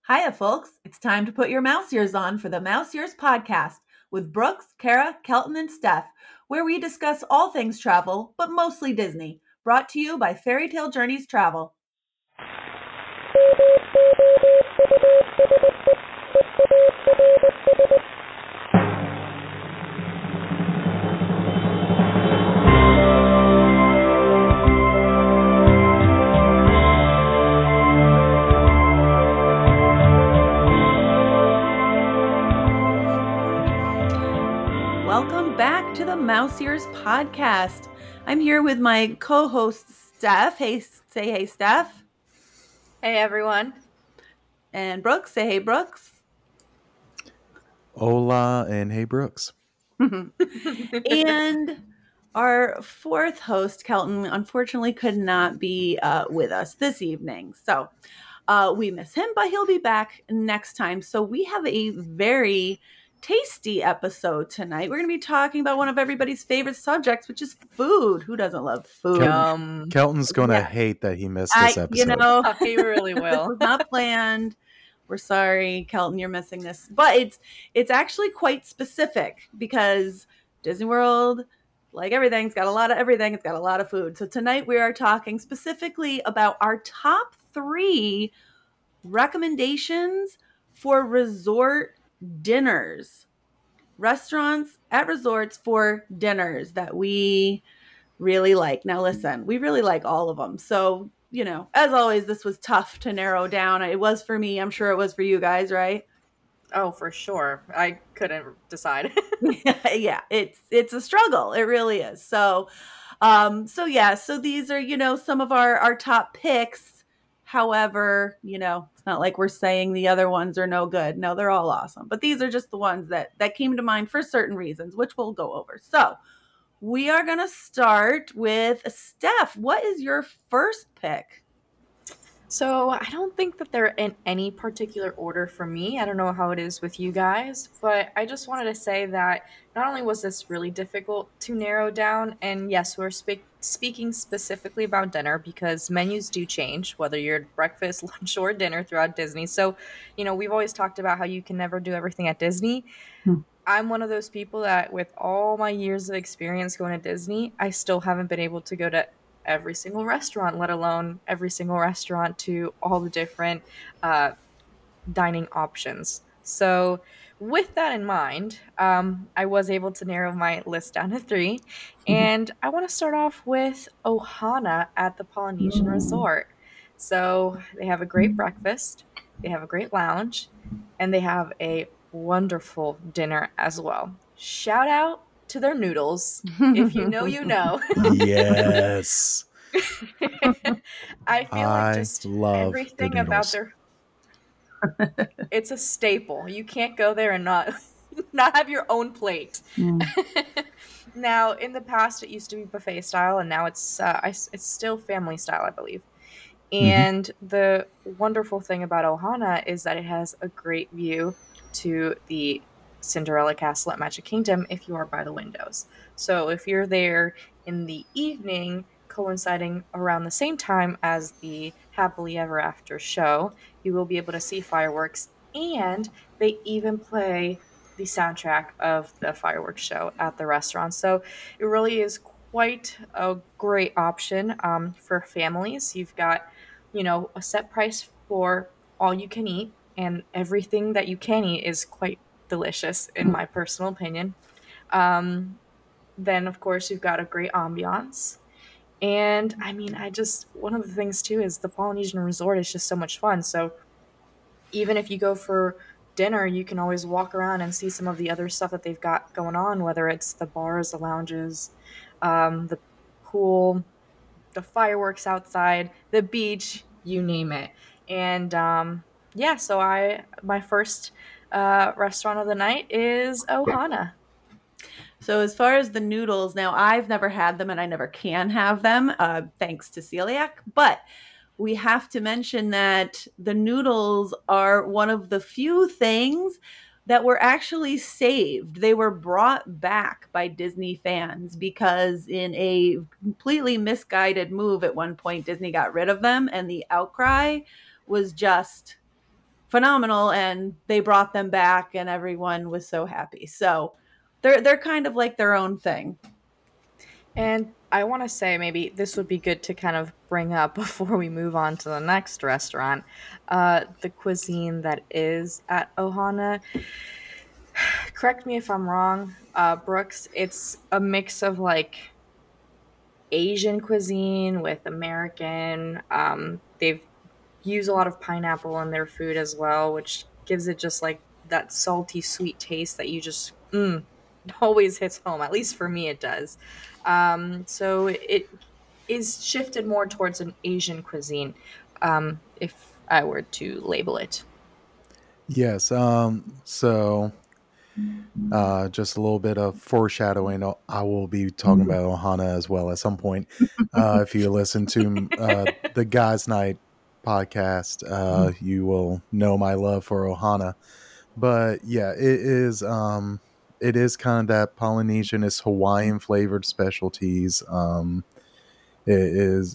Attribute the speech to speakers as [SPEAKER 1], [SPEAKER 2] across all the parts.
[SPEAKER 1] Hiya, folks. It's time to put your mouse ears on for the Mouse Ears podcast with Brooks, Kara, Kelton, and Steph, where we discuss all things travel, but mostly Disney. Brought to you by Fairy Tale Journeys Travel. Welcome back to the Mouse Ears podcast. I'm here with my co-host Steph. Hey, say hey, Steph.
[SPEAKER 2] Hey, everyone.
[SPEAKER 1] And Brooks. Say hey, Brooks.
[SPEAKER 3] Hola and hey, Brooks.
[SPEAKER 1] And our fourth host, Kelton, unfortunately could not be with us this evening. So we miss him, but he'll be back next time. So we have a very tasty episode tonight. We're going to be talking about one of everybody's favorite subjects, which is food. Who doesn't love food?
[SPEAKER 3] Kelton's going to hate that he missed this episode.
[SPEAKER 2] He really will.
[SPEAKER 1] This was not planned. We're sorry, Kelton, you're missing this. But it's actually quite specific because Disney World, like everything, it's got a lot of everything. It's got a lot of food. So tonight we are talking specifically about our top 3 recommendations for resort dinners. Restaurants at resorts for dinners that we really like. Now listen, we really like all of them. So, you know, as always, this was tough to narrow down. It was for me. I'm sure it was for you guys, right?
[SPEAKER 2] Oh, for sure. I couldn't decide.
[SPEAKER 1] Yeah, it's a struggle. It really is. So these are, you know, some of our top picks. However, you know, it's not like we're saying the other ones are no good. No, they're all awesome. But these are just the ones that came to mind for certain reasons, which we'll go over. So we are going to start with Steph. What is your first pick?
[SPEAKER 2] So I don't think that they're in any particular order for me. I don't know how it is with you guys, but I just wanted to say that not only was this really difficult to narrow down, and yes, we're speaking specifically about dinner because menus do change, whether you're at breakfast, lunch, or dinner throughout Disney. So, you know, we've always talked about how you can never do everything at Disney. I'm one of those people that with all my years of experience going to Disney, I still haven't been able to go to every single restaurant, let alone every single restaurant to all the different dining options. So with that in mind, I was able to narrow my list down to 3. And I want to start off with Ohana at the Polynesian Resort. So they have a great breakfast, they have a great lounge, and they have a wonderful dinner as well. Shout out to their noodles. If you know, you know.
[SPEAKER 3] Yes.
[SPEAKER 2] I feel like just
[SPEAKER 3] love
[SPEAKER 2] everything
[SPEAKER 3] the
[SPEAKER 2] about their it's a staple. You can't go there and not have your own plate. Now, in the past, it used to be buffet style, and now it's still family style, I believe. And the wonderful thing about Ohana is that it has a great view to the Cinderella Castle at Magic Kingdom if you are by the windows. So if you're there in the evening, coinciding around the same time as the Happily Ever After show, you will be able to see fireworks, and they even play the soundtrack of the fireworks show at the restaurant. So it really is quite a great option for families. You've got, you know, a set price for all you can eat, and everything that you can eat is quite delicious in my personal opinion. Then of course you've got a great ambiance. And I mean, one of the things too is the Polynesian Resort is just so much fun. So even if you go for dinner, you can always walk around and see some of the other stuff that they've got going on, whether it's the bars, the lounges, the pool, the fireworks outside, the beach, you name it. And so my first restaurant of the night is Ohana.
[SPEAKER 1] So as far as the noodles, now I've never had them and I never can have them, thanks to celiac, but we have to mention that the noodles are one of the few things that were actually saved. They were brought back by Disney fans because in a completely misguided move at one point, Disney got rid of them, and the outcry was just phenomenal, and they brought them back and everyone was so happy. So they're kind of like their own thing.
[SPEAKER 2] And I want to say maybe this would be good to kind of bring up before we move on to the next restaurant. The cuisine that is at Ohana. Correct me if I'm wrong, Brooks. It's a mix of like Asian cuisine with American. They've used a lot of pineapple in their food as well, which gives it just like that salty, sweet taste that you just always hits home. At least for me, it does. So it is shifted more towards an Asian cuisine, if I were to label it.
[SPEAKER 3] Yes. So just a little bit of foreshadowing. I will be talking about Ohana as well at some point. If you listen to the Guys Night podcast, you will know my love for Ohana. But yeah, it is kind of that Polynesian, is Hawaiian flavored specialties. It is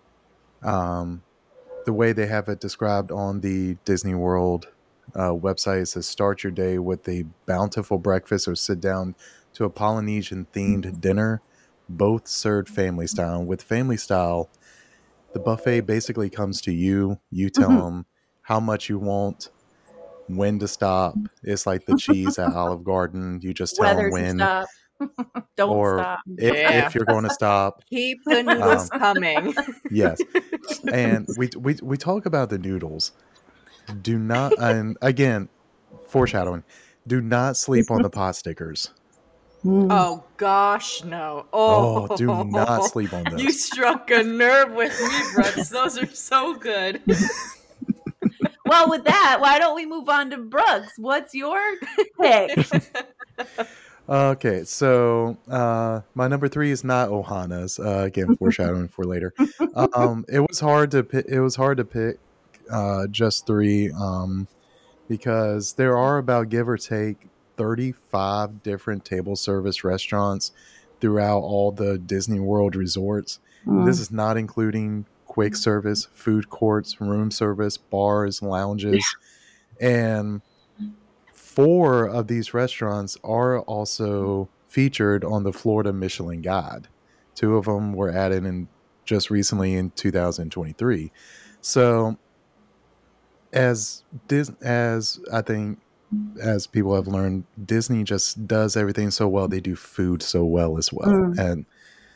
[SPEAKER 3] the way they have it described on the Disney World website. It says, start your day with a bountiful breakfast or sit down to a Polynesian themed dinner, both served family style. And with family style, the buffet basically comes to you. You tell them how much you want, when to stop. It's like the cheese at Olive Garden. You just tell them when.
[SPEAKER 1] Stop. Don't stop.
[SPEAKER 3] If you're going to stop.
[SPEAKER 2] Keep the noodles coming.
[SPEAKER 3] Yes. And we talk about the noodles. Do not, and again, foreshadowing, do not sleep on the pot stickers.
[SPEAKER 2] Oh gosh, no.
[SPEAKER 3] Oh, do not sleep on those.
[SPEAKER 2] You struck a nerve with me, Brooks. Those are so good.
[SPEAKER 1] Well, with that, why don't we move on to Brooks? What's your pick?
[SPEAKER 3] Okay, so my number 3 is not Ohana's. Again, foreshadowing for later. It was hard to pick just 3 because there are about, give or take, 35 different table service restaurants throughout all the Disney World resorts. This is not including quick service, food courts, room service, bars, lounges, and 4 of these restaurants are also featured on the Florida Michelin Guide. 2 of them were added in just recently in 2023. So as I think, as people have learned, Disney just does everything so well. They do food so well as well. And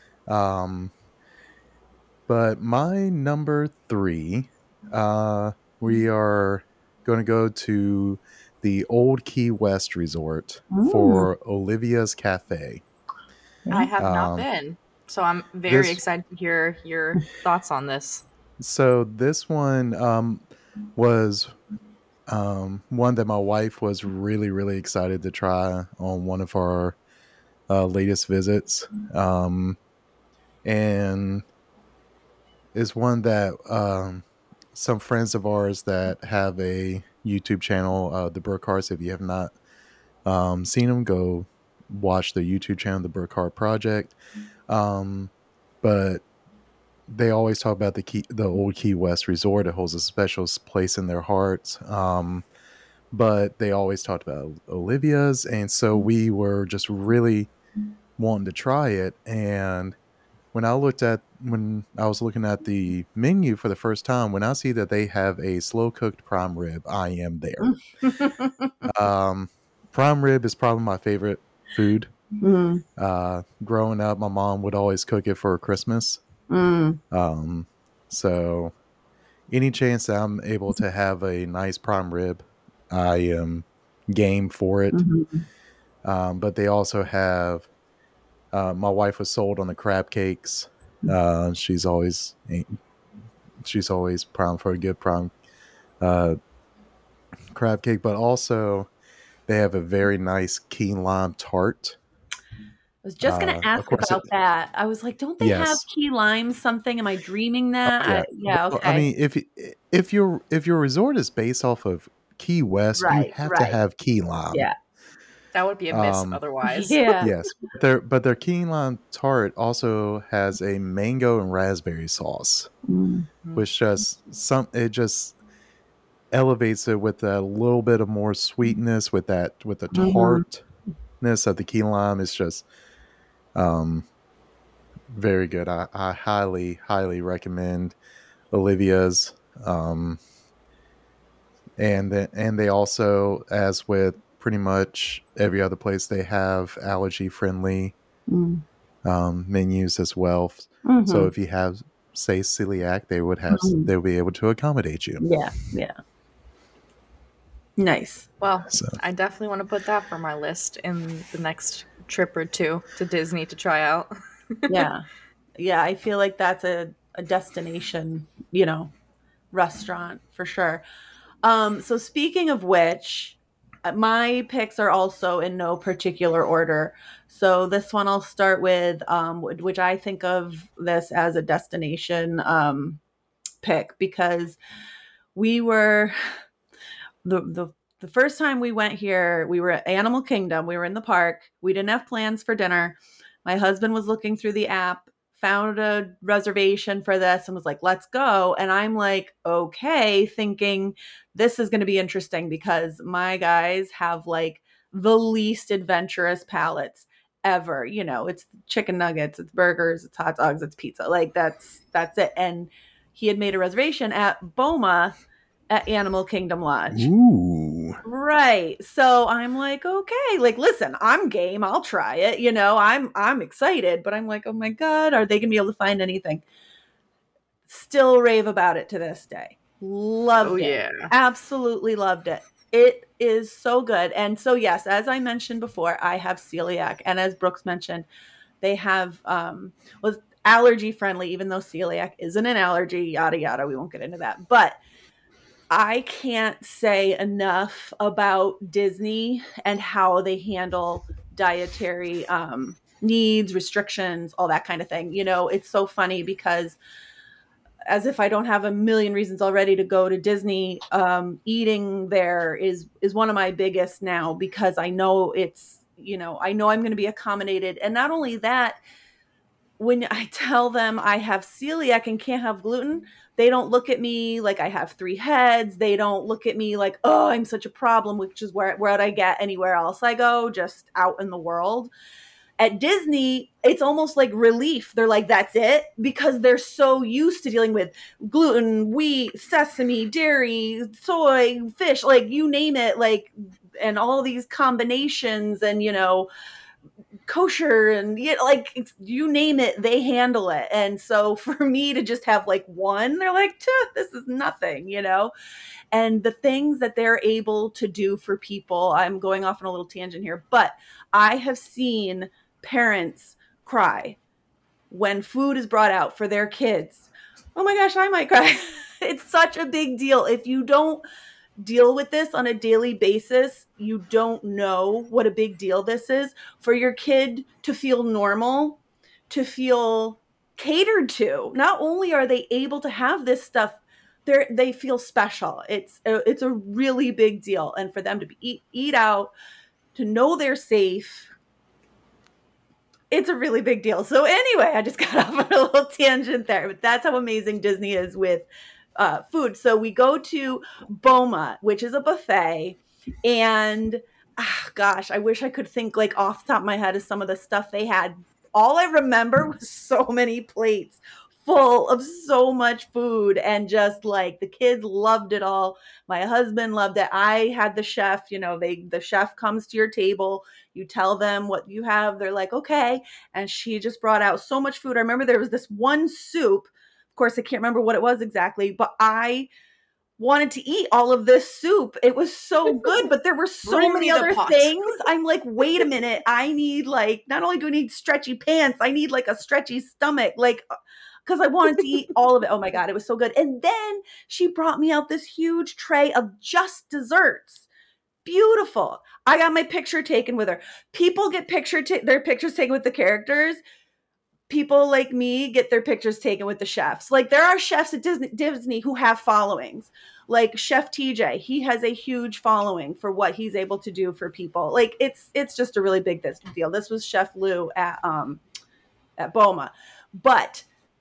[SPEAKER 3] but my number 3, we are going to go to the Old Key West Resort for Olivia's Cafe.
[SPEAKER 2] I have not been, so I'm very excited to hear your thoughts on this.
[SPEAKER 3] So this one was one that my wife was really, really excited to try on one of our latest visits, and is one that some friends of ours that have a YouTube channel, the Burkharts. If you have not seen them, go watch the YouTube channel, the Burkhart Project. But they always talk about the Old Key West Resort. It holds a special place in their hearts. But they always talked about Olivia's, and so we were just really wanting to try it. And when I was looking at the menu for the first time, when I see that they have a slow cooked prime rib, I am there. Prime rib is probably my favorite food. Growing up, my mom would always cook it for Christmas. So any chance that I'm able to have a nice prime rib, I am game for it. But they also have, my wife was sold on the crab cakes. She's always primed for a good prime crab cake, but also they have a very nice key lime tart.
[SPEAKER 1] I was just going to ask about that. I was like, don't they have key lime something? Am I dreaming that? Okay.
[SPEAKER 3] I mean, if your resort is based off of Key West, you have to have key lime.
[SPEAKER 2] Yeah. That would be a miss otherwise.
[SPEAKER 1] Yeah.
[SPEAKER 3] Yes. But their key lime tart also has a mango and raspberry sauce, which elevates it with a little bit of more sweetness, with the
[SPEAKER 1] Mhm.
[SPEAKER 3] tartness of the key lime. It's just very good. I highly recommend Olivia's. And they also, as with pretty much every other place, they have allergy friendly
[SPEAKER 1] Mm.
[SPEAKER 3] menus as well. So
[SPEAKER 1] Mhm.
[SPEAKER 3] if you have, say, celiac,
[SPEAKER 1] Mhm.
[SPEAKER 3] they'll be able to accommodate you.
[SPEAKER 1] Yeah. Yeah. Nice.
[SPEAKER 2] Well,
[SPEAKER 3] So
[SPEAKER 2] I definitely want to put that for my list in the next trip or two to Disney to try out.
[SPEAKER 1] Yeah. Yeah. I feel like that's a destination, restaurant for sure. So speaking of which, my picks are also in no particular order. So this one I'll start with, which I think of this as a destination pick because we were the first time we went here, we were at Animal Kingdom. We were in the park. We didn't have plans for dinner. My husband was looking through the app, found a reservation for this, and was like, let's go. And I'm like, okay, thinking this is going to be interesting because my guys have like the least adventurous palates ever. It's chicken nuggets, it's burgers, it's hot dogs, it's pizza. Like that's it. And he had made a reservation at Boma at Animal Kingdom Lodge.
[SPEAKER 3] ooh,
[SPEAKER 1] Right. So I'm like, okay, like listen, I'm game. I'll try it. I'm excited, but I'm like, oh my God, are they gonna be able to find anything? Still rave about it to this day.
[SPEAKER 2] Oh
[SPEAKER 1] Loved it.
[SPEAKER 2] yeah.
[SPEAKER 1] Absolutely loved it. It is so good. And so yes, as I mentioned before, I have celiac. And as Brooks mentioned, they have was allergy friendly, even though celiac isn't an allergy, yada yada. We won't get into that. But I can't say enough about Disney and how they handle dietary needs, restrictions, all that kind of thing. It's so funny because as if I don't have a million reasons already to go to Disney, eating there is one of my biggest now because I know I know I'm going to be accommodated. And not only that, when I tell them I have celiac and can't have gluten, they don't look at me like I have three heads. They don't look at me like, oh, I'm such a problem, which is where I get anywhere else I go, just out in the world. At Disney, it's almost like relief. They're like, that's it, because they're so used to dealing with gluten, wheat, sesame, dairy, soy, fish, like you name it, like, and all these combinations and, kosher and like you name it, they handle it. And so for me to just have like one, they're like, this is nothing. And the things that they're able to do for people, I'm going off on a little tangent here, but I have seen parents cry when food is brought out for their kids. Oh my gosh, I might cry. It's such a big deal. If you don't deal with this on a daily basis, you don't know what a big deal this is for your kid to feel normal, to feel catered to. Not only are they able to have this stuff, they feel special. It's a really big deal, and for them to eat out, to know they're safe, it's a really big deal. So anyway, I just got off on a little tangent there, but that's how amazing Disney is with food. So we go to Boma, which is a buffet, and gosh, I wish I could think like off the top of my head of some of the stuff they had. All I remember was so many plates full of so much food, and just like the kids loved it all. My husband loved it. I had the chef, the chef comes to your table, you tell them what you have, they're like, okay. And she just brought out so much food. I remember there was this one soup. Of course, I can't remember what it was exactly, but I wanted to eat all of this soup. It was so good, but there were so
[SPEAKER 2] Bring
[SPEAKER 1] many
[SPEAKER 2] me the
[SPEAKER 1] other
[SPEAKER 2] pot.
[SPEAKER 1] things. I'm like, wait a minute. I need like, not only do I need stretchy pants, I need like a stretchy stomach. Like, because I wanted to eat all of it. Oh my God, it was so good. And then she brought me out this huge tray of just desserts. Beautiful. I got my picture taken with her. People get their pictures taken with the characters. People like me get their pictures taken with the chefs. Like there are chefs at Disney who have followings. Like Chef TJ, he has a huge following for what he's able to do for people. Like it's just a really big deal. This was Chef Lou at Boma. But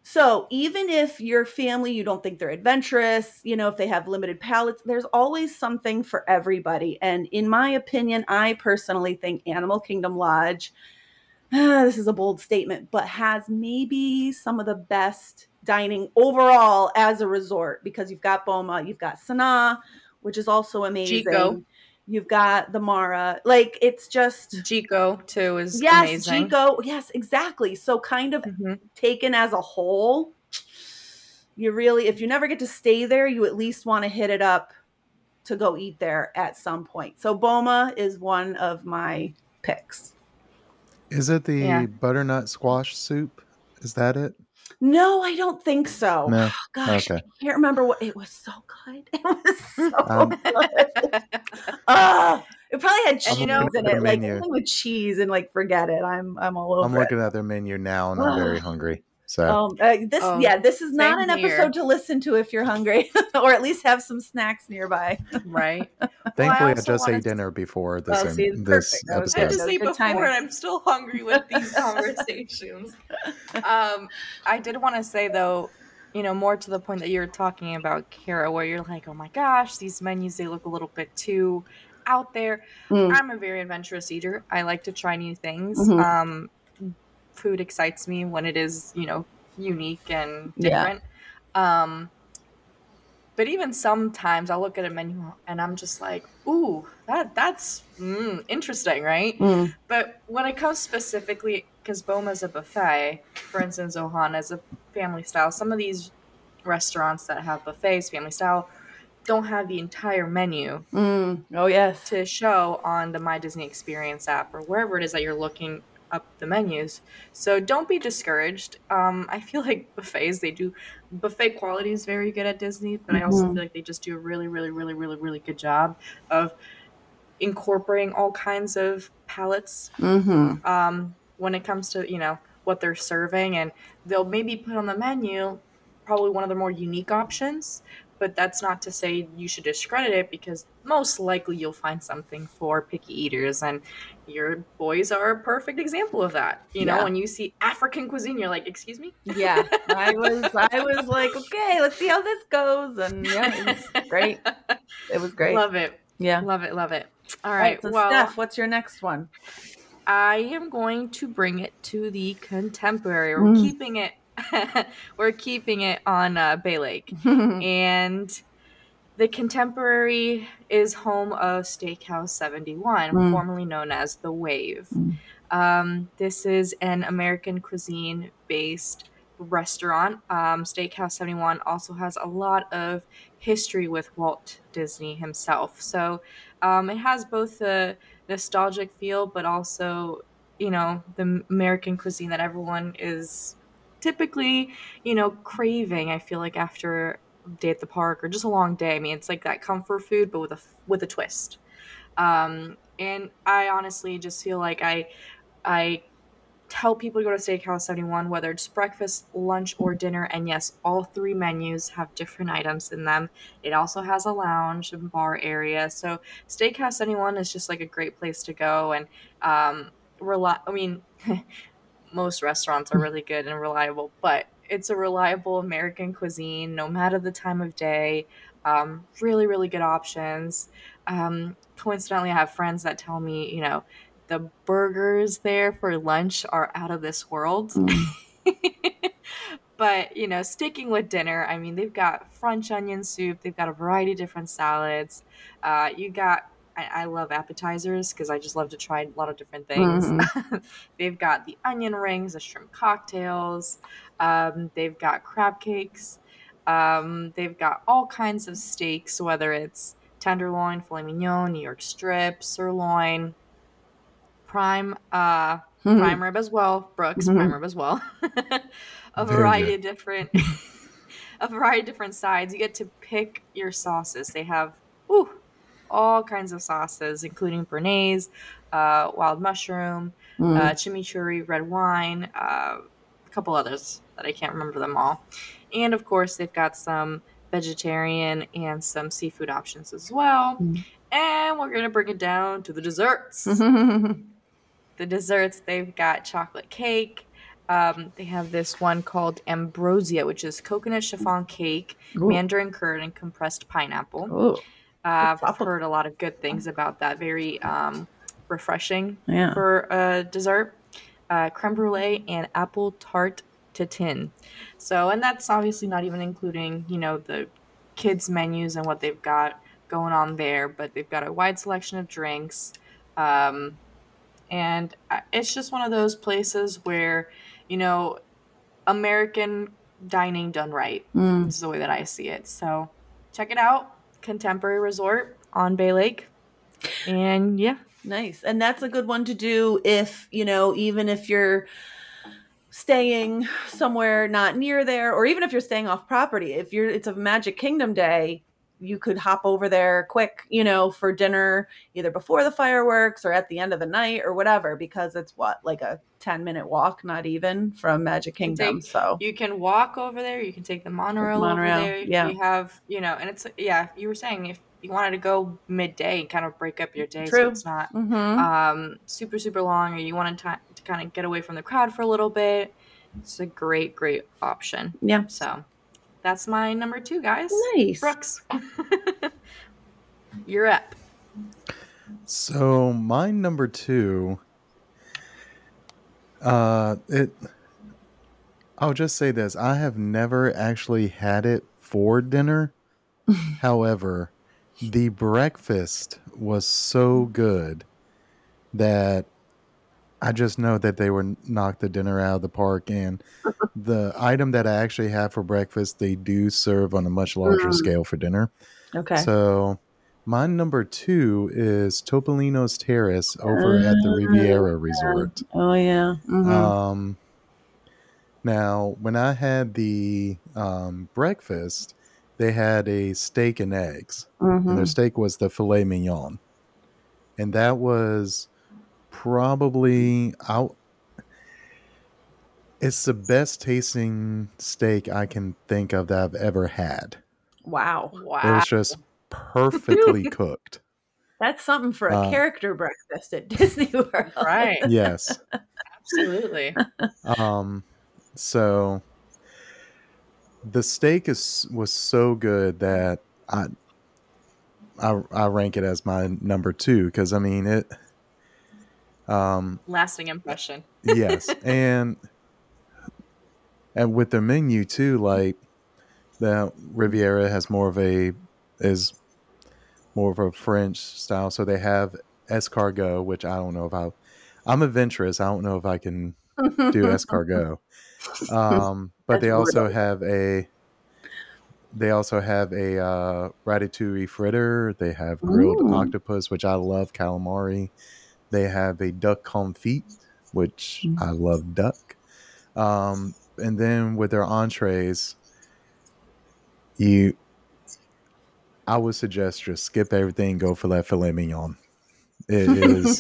[SPEAKER 1] So even if your family, you don't think they're adventurous, if they have limited palates, there's always something for everybody. And in my opinion, I personally think Animal Kingdom Lodge, this is a bold statement, but has maybe some of the best dining overall as a resort, because you've got Boma, you've got Sanaa, which is also amazing.
[SPEAKER 2] Jiko.
[SPEAKER 1] You've got the Mara. Like, it's just...
[SPEAKER 2] Jiko, too, is
[SPEAKER 1] yes,
[SPEAKER 2] amazing.
[SPEAKER 1] Jiko. Yes, exactly. So kind of taken as a whole, you really, if you never get to stay there, you at least want to hit it up to go eat there at some point. So Boma is one of my picks.
[SPEAKER 3] Is it the butternut squash soup? Is that it?
[SPEAKER 1] No, I don't think so.
[SPEAKER 3] No.
[SPEAKER 1] Gosh,
[SPEAKER 3] Okay.
[SPEAKER 1] I can't remember what it was. So good. It was so good. It probably had cheese in it, like something with cheese, and like, forget it. I'm all over.
[SPEAKER 3] I'm looking at their menu now, and I'm very hungry. So
[SPEAKER 1] this is not an episode to listen to if you're hungry, or at least have some snacks nearby.
[SPEAKER 2] Right.
[SPEAKER 3] Thankfully, I just ate dinner before this episode.
[SPEAKER 2] I just ate before, and I'm still hungry with these conversations. I did want to say, though, more to the point that you were talking about, Kara, where you're like, oh my gosh, these menus, they look a little bit too out there. I'm a very adventurous eater. I like to try new things. Food excites me when it is, unique and different. But even sometimes I'll look at a menu and I'm just like, ooh, that's interesting, right? But when it comes specifically, because Boma's a buffet, for instance, Ohana's a family style. Some of these restaurants that have buffets, family style, don't have the entire menu to show on the My Disney Experience app or wherever it is that you're looking up the menus. So don't be discouraged. I feel like buffet quality is very good at Disney, but I also feel like they just do a really, really, really, really, really good job of incorporating all kinds of palettes when it comes to, what they're serving. And they'll maybe put on the menu probably one of the more unique options, but that's not to say you should discredit it, because most likely you'll find something for picky eaters, and your boys are a perfect example of that. When you see African cuisine, you're like, excuse me?
[SPEAKER 1] Yeah, I was like, okay, let's see how this goes. And it was great. It was great.
[SPEAKER 2] Love it.
[SPEAKER 1] Yeah.
[SPEAKER 2] Love it. Love it. All right.
[SPEAKER 1] So Steph, what's your next one?
[SPEAKER 2] I am going to bring it to the contemporary. We're keeping it on Bay Lake. And the contemporary is home of Steakhouse 71, formerly known as The Wave. This is an American cuisine-based restaurant. Steakhouse 71 also has a lot of history with Walt Disney himself. So it has both the nostalgic feel, but also, the American cuisine that everyone is typically, craving, I feel like, after a day at the park or just a long day. I mean, it's like that comfort food, but with a twist. And I honestly just feel like I tell people to go to Steakhouse 71, whether it's breakfast, lunch, or dinner. And yes, all three menus have different items in them. It also has a lounge and bar area. So Steakhouse 71 is just like a great place to go. And most restaurants are really good and reliable, but it's a reliable American cuisine no matter the time of day. Really, really good options. Coincidentally, I have friends that tell me, the burgers there for lunch are out of this world. But, sticking with dinner, I mean, they've got French onion soup. They've got a variety of different salads. I love appetizers because I just love to try a lot of different things. They've got the onion rings, the shrimp cocktails. They've got crab cakes. They've got all kinds of steaks, whether it's tenderloin, filet mignon, New York strip, sirloin, prime rib as well, Brooks, prime rib as well. A variety of different sides. You get to pick your sauces. They have all kinds of sauces, including béarnaise, wild mushroom, chimichurri, red wine, a couple others that I can't remember them all. And of course, they've got some vegetarian and some seafood options as well. And we're going to bring it down to the desserts. The desserts, they've got chocolate cake, They have this one called Ambrosia, which is coconut chiffon cake,
[SPEAKER 1] Ooh.
[SPEAKER 2] mandarin curd, and compressed pineapple.
[SPEAKER 1] Oh,
[SPEAKER 2] I've
[SPEAKER 1] Waffle-
[SPEAKER 2] heard a lot of good things about that. Very refreshing
[SPEAKER 1] Yeah.
[SPEAKER 2] for a dessert. Creme brulee and apple tart tatin. So, and that's obviously not even including, the kids' menus and what they've got going on there, but they've got a wide selection of drinks. And it's just one of those places where, American dining done right is the way that I see it. So check it out. Contemporary Resort on Bay Lake. And yeah.
[SPEAKER 1] Nice. And that's a good one to do if, even if you're staying somewhere not near there, or even if you're staying off property, it's a Magic Kingdom day, you could hop over there quick, for dinner, either before the fireworks or at the end of the night or whatever, because it's like a 10-minute walk, not even, from Magic Kingdom. So
[SPEAKER 2] you can walk over there, you can take the monorail over there.
[SPEAKER 1] Yeah.
[SPEAKER 2] You have, and it's, you were saying if you wanted to go midday and kind of break up your day.
[SPEAKER 1] True.
[SPEAKER 2] So it's not super, super long, or you wanted to kind of get away from the crowd for a little bit. It's a great, great option.
[SPEAKER 1] Yeah.
[SPEAKER 2] So that's my number 2, guys.
[SPEAKER 1] Nice.
[SPEAKER 2] Brooks. You're up.
[SPEAKER 3] So my number 2, I'll just say this. I have never actually had it for dinner. However, the breakfast was so good that I just know that they would knock the dinner out of the park. And the item that I actually have for breakfast, they do serve on a much larger scale for dinner.
[SPEAKER 1] Okay.
[SPEAKER 3] So my number 2 is Topolino's Terrace over at the Riviera Resort.
[SPEAKER 1] Oh, yeah. Mm-hmm.
[SPEAKER 3] Now, when I had the breakfast, they had a steak and eggs.
[SPEAKER 1] Mm-hmm.
[SPEAKER 3] And their steak was the filet mignon. And that was probably it's the best tasting steak I can think of that I've ever had.
[SPEAKER 1] Wow.
[SPEAKER 3] It was just perfectly cooked.
[SPEAKER 1] That's something for a character breakfast at Disney World.
[SPEAKER 2] Right.
[SPEAKER 3] Yes.
[SPEAKER 2] Absolutely.
[SPEAKER 3] So the steak was so good that I rank it as my number 2, because I mean it.
[SPEAKER 2] Lasting impression.
[SPEAKER 3] Yes, and with the menu too, like the Riviera is more of a French style, so they have escargot, which I don't know if I'm adventurous. I don't know if I can do escargot. But they also have a ratatouille fritter. They have grilled octopus, which I love, calamari. They have a duck confit, which I love duck. And then with their entrees, I would suggest just skip everything, go for that filet mignon. It is.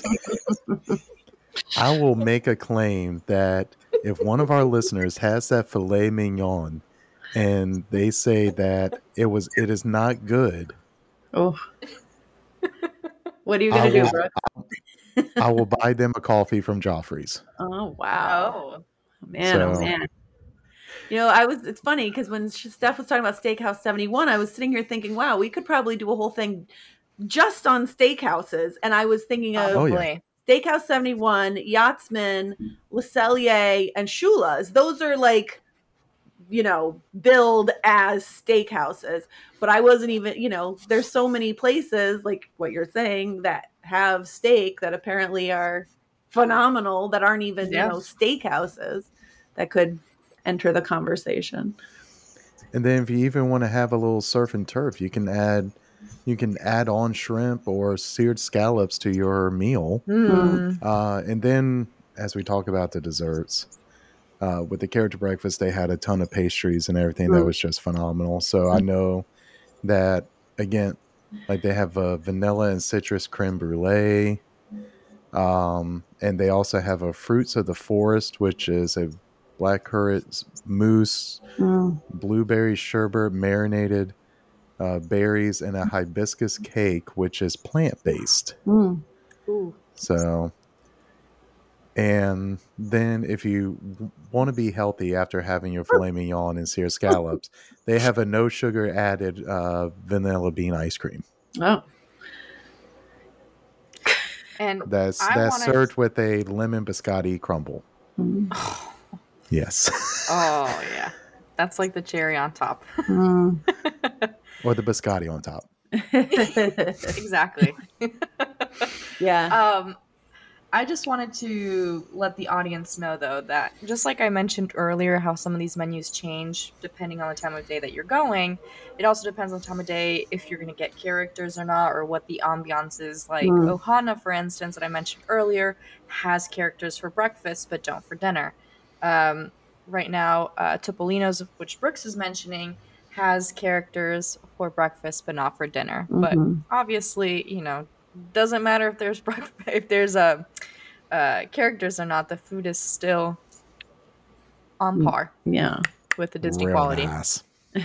[SPEAKER 3] I will make a claim that if one of our listeners has that filet mignon and they say that it is not good.
[SPEAKER 1] Oh. What are you going to do, Brooke?
[SPEAKER 3] I will buy them a coffee from Joffrey's.
[SPEAKER 1] Oh, wow.
[SPEAKER 2] Oh,
[SPEAKER 1] man. Oh, man. It's funny because when Steph was talking about Steakhouse 71, I was sitting here thinking, wow, we could probably do a whole thing just on steakhouses. And I was thinking of Steakhouse 71, Yachtsman, Le Cellier, and Shula's. Those are like, billed as steakhouses. But I wasn't even, there's so many places like what you're saying that have steak that apparently are phenomenal that aren't even, steakhouses that could enter the conversation.
[SPEAKER 3] And then if you even want to have a little surf and turf, you can add on shrimp or seared scallops to your meal. And then as we talk about the desserts, with the character breakfast, they had a ton of pastries and everything that was just phenomenal. So I know that, again, like they have a vanilla and citrus creme brulee. And they also have a fruits of the forest, which is a blackcurrant mousse, blueberry sherbet, marinated berries, and a hibiscus cake, which is plant-based. So And then if you want to be healthy after having your filet mignon and seared scallops, they have a no sugar added vanilla bean ice cream.
[SPEAKER 1] Oh.
[SPEAKER 2] And
[SPEAKER 3] That's served with a lemon biscotti crumble.
[SPEAKER 1] Mm.
[SPEAKER 3] Yes.
[SPEAKER 2] Oh yeah, that's like the cherry on top.
[SPEAKER 1] Mm.
[SPEAKER 3] Or the biscotti on top.
[SPEAKER 2] Exactly.
[SPEAKER 1] Yeah.
[SPEAKER 2] I just wanted to let the audience know, though, that just like I mentioned earlier, how some of these menus change depending on the time of day that you're going, it also depends on the time of day if you're going to get characters or not, or what the ambiance is. Like Ohana, for instance, that I mentioned earlier, has characters for breakfast, but don't for dinner. Right now, Topolino's, which Brooks is mentioning, has characters for breakfast, but not for dinner. But obviously, you know, doesn't matter if there's characters or not. The food is still on par.
[SPEAKER 1] Yeah,
[SPEAKER 2] with the Disney
[SPEAKER 3] Real
[SPEAKER 2] quality.
[SPEAKER 3] Nice.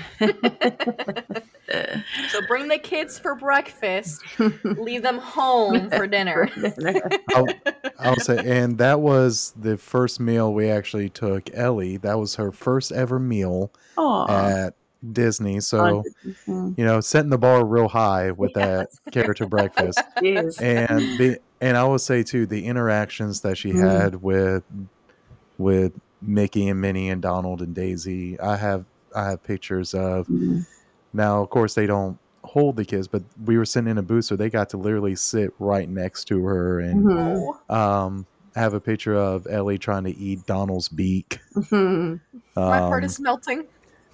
[SPEAKER 2] So bring the kids for breakfast, leave them home for dinner.
[SPEAKER 3] I'll say, and that was the first meal we actually took Ellie. That was her first ever meal at Disney. So, you know, setting the bar real high with that character breakfast. And I will say too, the interactions that she had with Mickey and Minnie and Donald and Daisy. I have pictures of. Now, of course, they don't hold the kids, but we were sitting in a booth, so they got to literally sit right next to her. And I have a picture of Ellie trying to eat Donald's beak.
[SPEAKER 2] My heart is melting.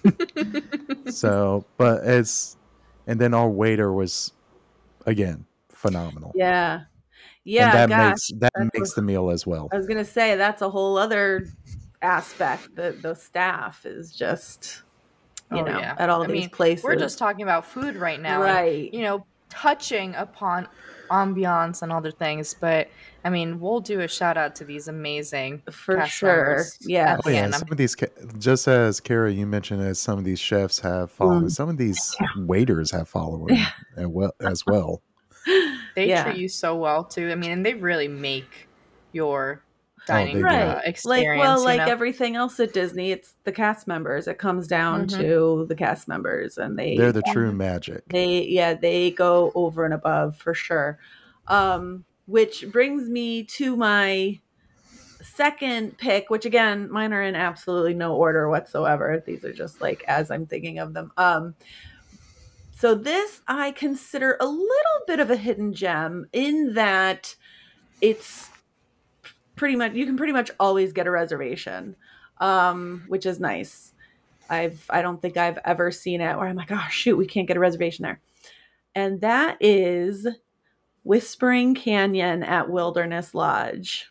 [SPEAKER 3] So, but and then our waiter was again phenomenal.
[SPEAKER 1] Yeah.
[SPEAKER 3] And that makes the meal as well.
[SPEAKER 1] I was gonna say that's a whole other aspect. The staff is just at all these places.
[SPEAKER 2] We're just talking about food right now,
[SPEAKER 1] right?
[SPEAKER 2] And, touching upon ambiance and other things, but I mean, we'll do a shout out to these amazing cast members.
[SPEAKER 1] Yeah.
[SPEAKER 3] Some of these, just as Kara, you mentioned, as some of these chefs have followers, some of these waiters have followers as well.
[SPEAKER 2] They treat you so well too. I mean, and they really make your dining experience.
[SPEAKER 1] Like everything else at Disney, it's the cast members. It comes down to the cast members, and they're
[SPEAKER 3] the true magic.
[SPEAKER 1] They go over and above for sure. Which brings me to my second pick, which again, mine are in absolutely no order whatsoever. These are just like as I'm thinking of them. So this I consider a little bit of a hidden gem in that it's you can pretty much always get a reservation, which is nice. I don't think I've ever seen it where I'm like, oh shoot, we can't get a reservation there. And that is Whispering Canyon at Wilderness Lodge.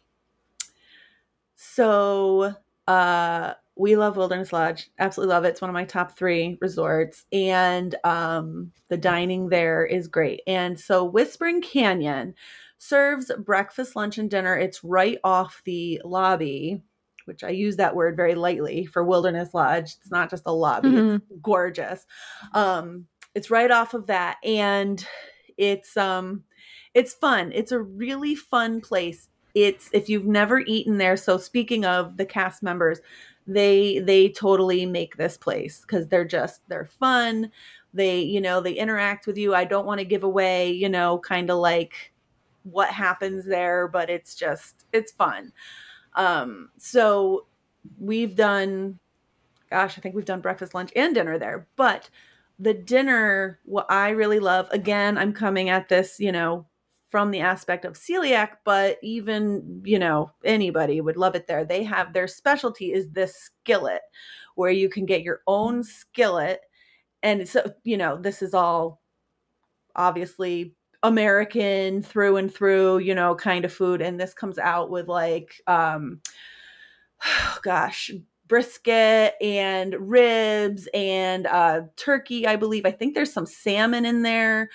[SPEAKER 1] So, we love Wilderness Lodge. Absolutely love it. It's one of my top 3 resorts. And the dining there is great. And so Whispering Canyon serves breakfast, lunch, and dinner. It's right off the lobby, which I use that word very lightly for Wilderness Lodge. It's not just a lobby. It's gorgeous. It's right off of that. And it's fun. It's a really fun place. If you've never eaten there. So speaking of the cast members, they totally make this place because they're fun. They interact with you. I don't want to give away, kind of like what happens there, but it's fun. So we've done, I think we've done breakfast, lunch, and dinner there, but the dinner, what I really love, again, I'm coming at this, from the aspect of celiac, but even, anybody would love it there. They have their specialty is this skillet where you can get your own skillet. And so, this is all obviously American through and through, kind of food. And this comes out with like, brisket and ribs and turkey, I believe. I think there's some salmon in there.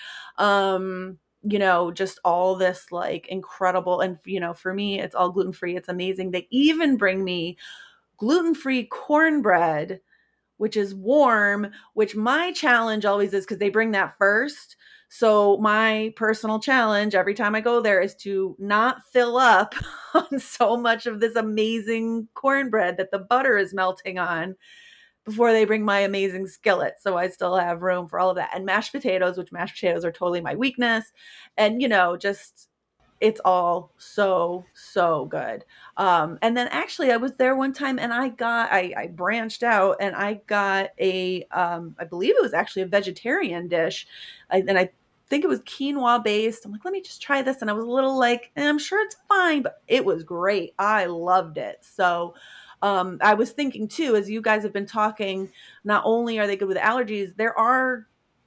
[SPEAKER 1] Just all this like incredible. And, for me, it's all gluten-free. It's amazing. They even bring me gluten-free cornbread, which is warm, which my challenge always is because they bring that first. So my personal challenge every time I go there is to not fill up on so much of this amazing cornbread that the butter is melting on before they bring my amazing skillet. So I still have room for all of that. And mashed potatoes, which mashed potatoes are totally my weakness. And, just it's all so, so good. And then actually I was there one time and I branched out and I got I believe it was actually a vegetarian dish. And I think it was quinoa based. I'm like, let me just try this. And I was a little like, I'm sure it's fine, but it was great. I loved it. So I was thinking too, as you guys have been talking, not only are they good with allergies, there are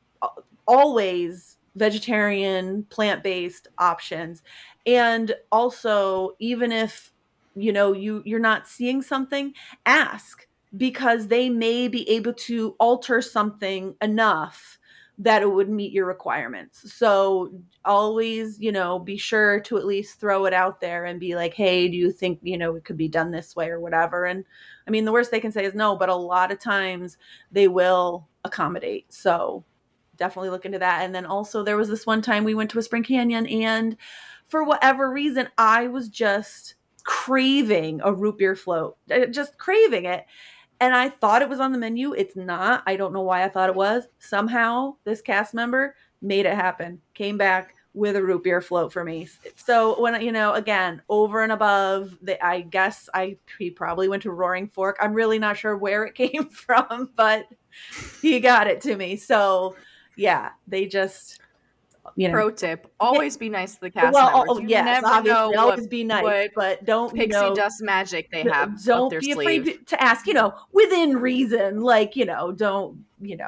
[SPEAKER 1] always vegetarian, plant-based options. And also, even if you're not seeing something, ask, because they may be able to alter something enough that it would meet your requirements. So always, be sure to at least throw it out there and be like, hey, do you think, it could be done this way or whatever? And I mean, the worst they can say is no, but a lot of times they will accommodate. So definitely look into that. And then also there was this one time we went to a Spring Canyon and for whatever reason, I was just craving a root beer float, just craving it. And I thought it was on the menu. It's not. I don't know why I thought it was. Somehow this cast member made it happen, came back with a root beer float for me. So when, again, over and above, I guess he probably went to Roaring Fork. I'm really not sure where it came from, but he got it to me. So yeah, they just,
[SPEAKER 2] Pro tip: always be nice to the cast members. You
[SPEAKER 1] yes,
[SPEAKER 2] never know
[SPEAKER 1] always be nice, but don't
[SPEAKER 2] pixie dust magic they have.
[SPEAKER 1] Don't
[SPEAKER 2] up their
[SPEAKER 1] be
[SPEAKER 2] sleeve.
[SPEAKER 1] afraid to ask. Within reason. Like don't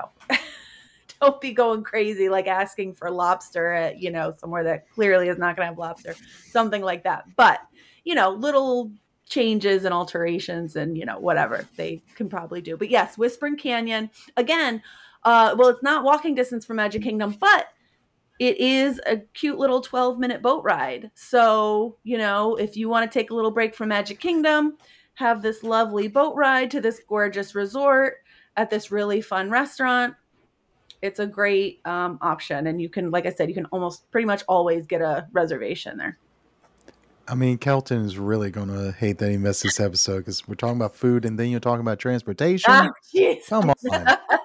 [SPEAKER 1] don't be going crazy like asking for lobster at somewhere that clearly is not going to have lobster, something like that. But little changes and alterations and whatever they can probably do. But yes, Whispering Canyon again. Well, it's not walking distance from Magic Kingdom, but it is a cute little 12-minute boat ride. So, if you want to take a little break from Magic Kingdom, have this lovely boat ride to this gorgeous resort at this really fun restaurant, it's a great option. And you can, like I said, you can almost pretty much always get a reservation there.
[SPEAKER 3] I mean, Kelton is really going to hate that he missed this episode because we're talking about food and then you're talking about transportation.
[SPEAKER 1] Oh,
[SPEAKER 3] come on.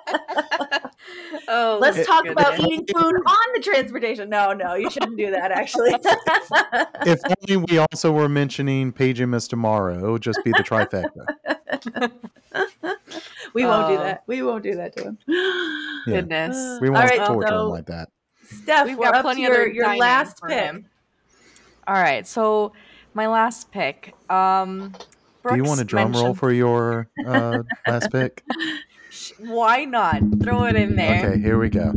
[SPEAKER 2] Oh,
[SPEAKER 1] let's talk about eating food on the transportation. No, you shouldn't do that, actually.
[SPEAKER 3] If only we also were mentioning Paige and Mr. Morrow, it would just be the trifecta.
[SPEAKER 1] We won't do that. We won't do that to him.
[SPEAKER 3] Yeah.
[SPEAKER 2] Goodness.
[SPEAKER 3] We won't torture him like that.
[SPEAKER 1] Steph,
[SPEAKER 2] we've
[SPEAKER 1] we're
[SPEAKER 2] got
[SPEAKER 1] up
[SPEAKER 2] plenty
[SPEAKER 1] to
[SPEAKER 2] of
[SPEAKER 1] your last pick.
[SPEAKER 2] Him. All right, so my last pick.
[SPEAKER 3] Do you want a drum roll for your last pick?
[SPEAKER 2] Why not? Throw it in there.
[SPEAKER 3] Okay, here we go.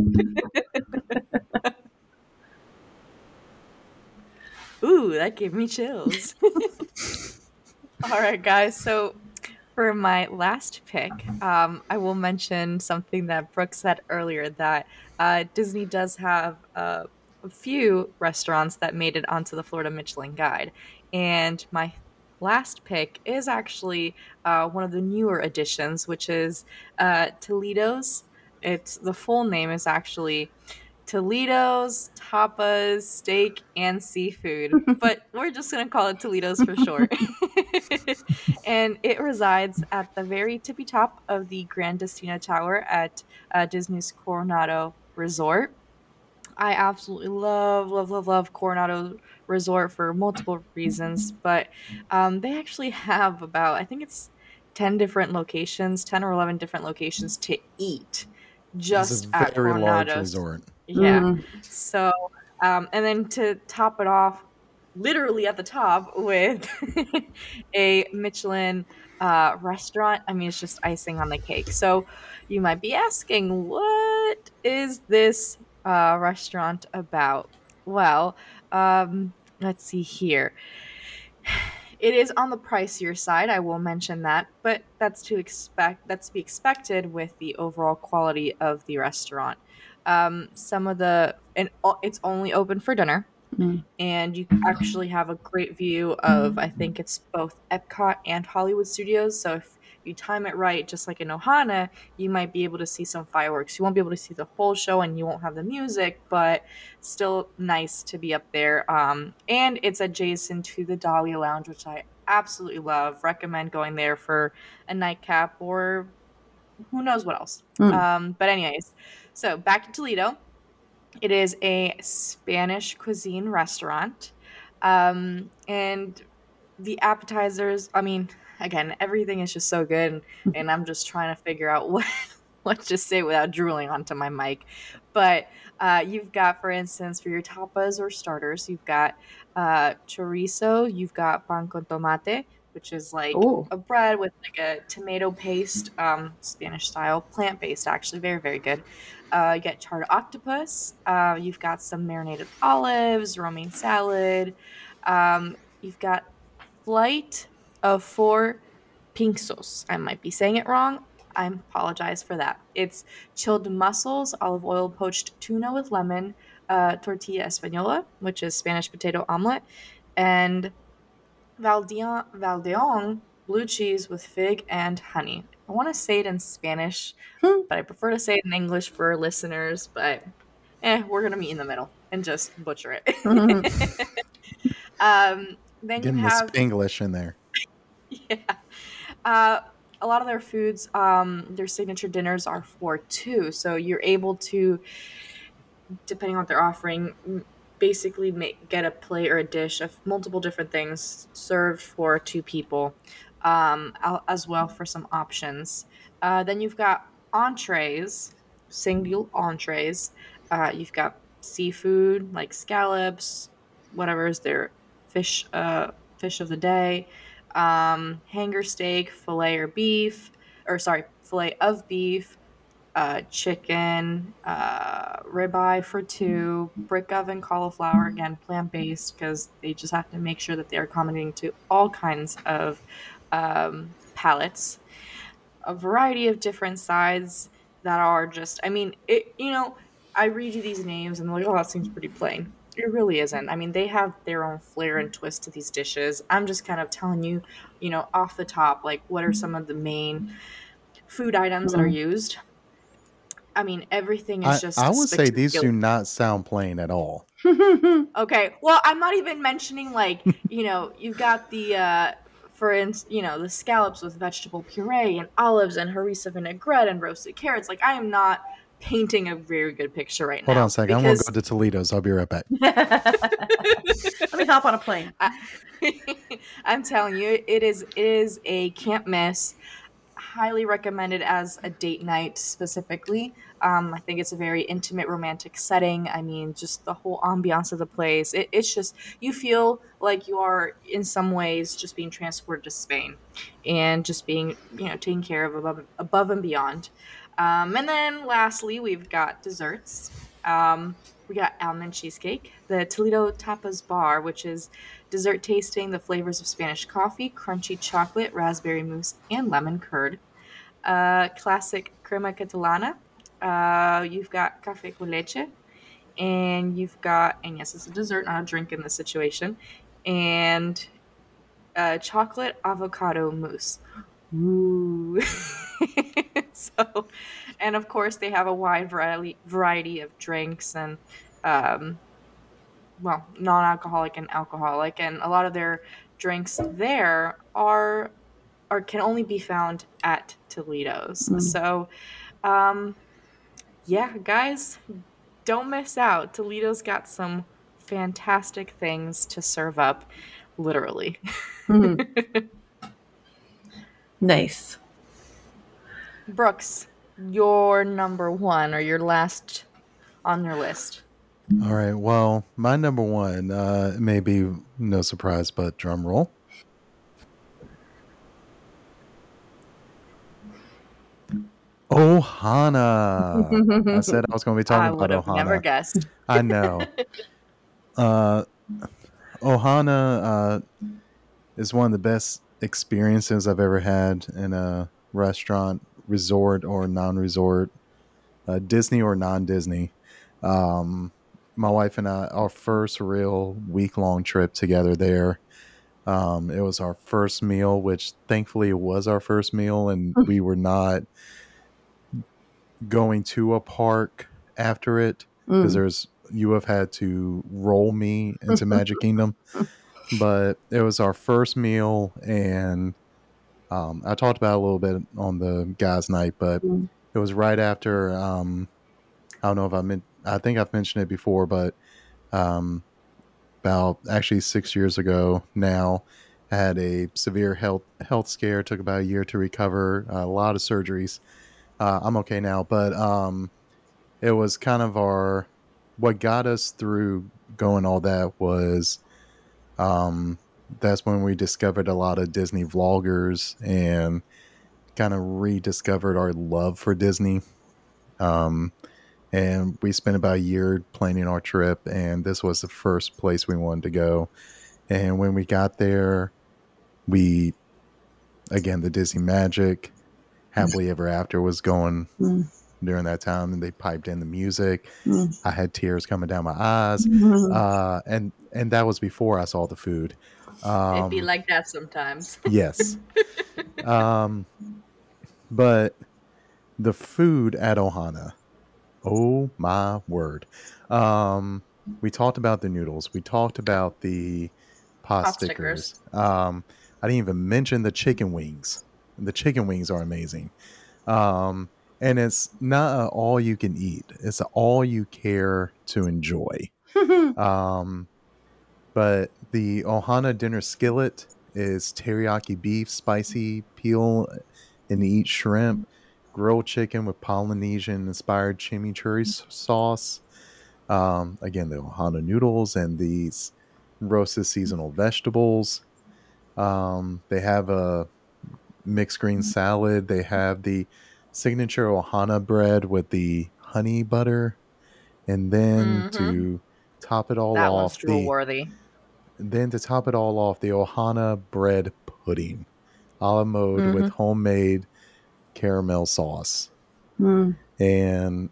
[SPEAKER 2] Ooh, that gave me chills. All right, guys. So for my last pick, I will mention something that Brooke said earlier, that Disney does have a few restaurants that made it onto the Florida Michelin Guide. And my last pick is actually one of the newer additions, which is Toledo's. The full name is actually Toledo's Tapas Steak and Seafood, but we're just going to call it Toledo's for short. And it resides at the very tippy top of the Grand Destina Tower at Disney's Coronado Resort. I absolutely love Coronado Resort for multiple reasons, but they actually have about, I think it's 10 or 11 different locations to eat just at Coronado's.
[SPEAKER 3] Large resort.
[SPEAKER 2] Yeah. So, and then to top it off, literally at the top with a Michelin restaurant. I mean, it's just icing on the cake. So you might be asking, what is this restaurant about? Well, let's see here. It is on the pricier side, I will mention that, but that's to be expected with the overall quality of the restaurant. It's only open for dinner, and you actually have a great view of, I think it's both Epcot and Hollywood Studios. So if you time it right, just like in Ohana, you might be able to see some fireworks. You won't be able to see the whole show and you won't have the music, but still nice to be up there. And it's adjacent to the Dahlia Lounge, which I absolutely love. Recommend going there for a nightcap or who knows what else. But anyways, so back to Toledo. It is a Spanish cuisine restaurant. And the appetizers, I mean, again, everything is just so good. And I'm just trying to figure out what to say without drooling onto my mic. But you've got, for instance, for your tapas or starters, you've got chorizo, you've got pan con tomate, which is like a bread with like a tomato paste, Spanish style, plant based, actually, very, very good. You get charred octopus. You've got some marinated olives, romaine salad. You've got flight of 4 pinchos. I might be saying it wrong. I apologize for that. It's chilled mussels, olive oil poached tuna with lemon, tortilla española, which is Spanish potato omelet, and Valdeon blue cheese with fig and honey. I want to say it in Spanish, but I prefer to say it in English for listeners, but we're going to meet in the middle and just butcher it. Then
[SPEAKER 3] Getting
[SPEAKER 2] you have
[SPEAKER 3] the Spanglish in there.
[SPEAKER 2] Yeah. A lot of their foods, their signature dinners are for 2. So you're able to, depending on what they're offering, basically get a plate or a dish of multiple different things served for 2 people, as well for some options. Then you've got entrees, single entrees. You've got seafood like scallops, whatever is their fish of the day, hanger steak, filet of beef, chicken, ribeye for 2, brick oven cauliflower, again plant-based because they just have to make sure that they're accommodating to all kinds of palates, a variety of different sides that are just, I mean, I read you these names and I'm like, oh, that seems pretty plain. It really isn't. I mean, they have their own flair and twist to these dishes. I'm just kind of telling you, off the top, like what are some of the main food items that are used. I mean, everything is just
[SPEAKER 3] I would say these do not sound plain at all.
[SPEAKER 2] Okay. Well, I'm not even mentioning like, you've got the for instance, the scallops with vegetable puree and olives and harissa vinaigrette and roasted carrots. Like, I am not painting a very good picture right now.
[SPEAKER 3] Hold on a second. I'm going to go to Toledo's. I'll be right back.
[SPEAKER 1] Let me hop on a plane.
[SPEAKER 2] I'm telling you, it is a can't miss. Highly recommended as a date night specifically. I think it's a very intimate, romantic setting. I mean, just the whole ambiance of the place. It's just, you feel like you are in some ways just being transported to Spain and just being, taken care of above and beyond. And then lastly, we've got desserts. We got almond cheesecake, the Toledo Tapas Bar, which is dessert tasting the flavors of Spanish coffee, crunchy chocolate, raspberry mousse, and lemon curd. Classic crema catalana. You've got café con leche, and and yes, it's a dessert, not a drink in this situation, and chocolate avocado mousse. Ooh. So, and of course they have a wide variety of drinks and non-alcoholic and alcoholic, and a lot of their drinks there are can only be found at Toledo's. So yeah, guys, don't miss out. Toledo's got some fantastic things to serve up, literally.
[SPEAKER 1] Nice.
[SPEAKER 2] Brooks, your number 1 or your last on your list.
[SPEAKER 3] All right. Well, my number 1 may be no surprise, but drum roll. Ohana. I said I was going to be talking about Ohana.
[SPEAKER 2] I never guessed.
[SPEAKER 3] I know. Ohana is one of the best experiences I've ever had in a restaurant, resort or non-resort, Disney or non-Disney. My wife and I, our first real week-long trip together there, It was our first meal, which thankfully it was our first meal, and we were not going to a park after it because you have had to roll me into Magic Kingdom. But it was our first meal, and I talked about it a little bit on the guys' night, but it was right after. I don't know if I think I've mentioned it before, but about actually 6 years ago now, I had a severe health scare. Took about a year to recover. A lot of surgeries. I'm okay now, but it was kind of what got us through going all that was that's when we discovered a lot of Disney vloggers and kind of rediscovered our love for Disney. And we spent about a year planning our trip, and this was the first place we wanted to go. And when we got there, the Disney Magic, Happily Ever After was going during that time, and they piped in the music. I had tears coming down my eyes, and that was before I saw the food.
[SPEAKER 2] It'd be like that sometimes.
[SPEAKER 3] Yes. But the food at Ohana, oh my word. We talked about the noodles. We talked about the pot stickers. I didn't even mention the chicken wings. The chicken wings are amazing. And it's not all you can eat. It's all you care to enjoy. But the Ohana dinner skillet is teriyaki beef, spicy peel and eat shrimp, grilled chicken with Polynesian inspired chimichurri sauce. Again, the Ohana noodles and these roasted seasonal vegetables. They have a mixed green salad. They have the signature Ohana bread with the honey butter. And then to top it all
[SPEAKER 2] that
[SPEAKER 3] off,
[SPEAKER 2] one's drool-worthy.
[SPEAKER 3] Then to top it all off, the Ohana bread pudding, a la mode with homemade caramel sauce. And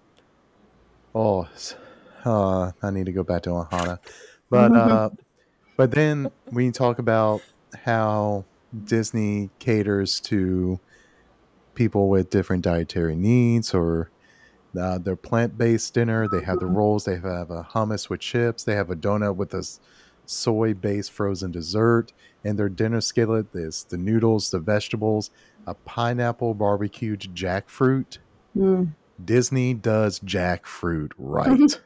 [SPEAKER 3] I need to go back to Ohana. But then we talk about how Disney caters to people with different dietary needs or their plant-based dinner. They have the rolls. They have a hummus with chips. They have a donut with a soy-based frozen dessert. And their dinner skillet is the noodles, the vegetables, a pineapple barbecued jackfruit. Disney does jackfruit right.